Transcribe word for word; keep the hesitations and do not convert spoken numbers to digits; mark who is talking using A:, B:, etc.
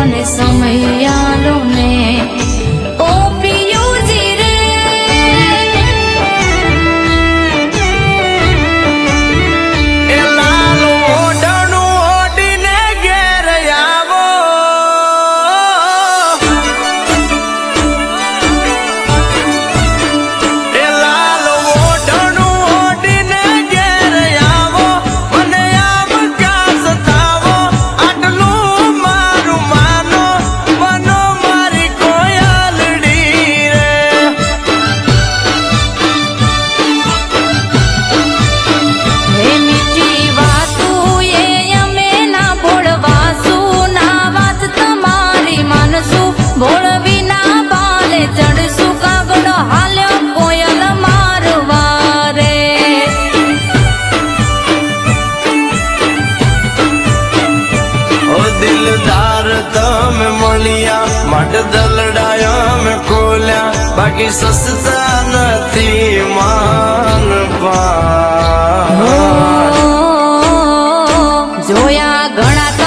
A: મને સમય આલો ને ઓ પિયુજી રે
B: એ લાલ ઓઢણું ઓઢીને ઘેર આવો એ લાલ ઓઢણું ઓઢીને ઘેર આવો મને આમ કાસ થાવો આટલું મારું માનો બનો મારી કોયલડી રે
A: હે મીઠી વાતું એ અમે ના ભોળવાસું ના વાત તમારી માનસું ભોળવી ના બાલે ચડશું કાગડો હાલ્યો કોયલ મારવા રે
B: ઓ દિલદાર તમે મળ્યા માટે દલડાયા મેં ખોલ્યા બાકી સસ્તા નથી માનવા
A: જોયા ઘણા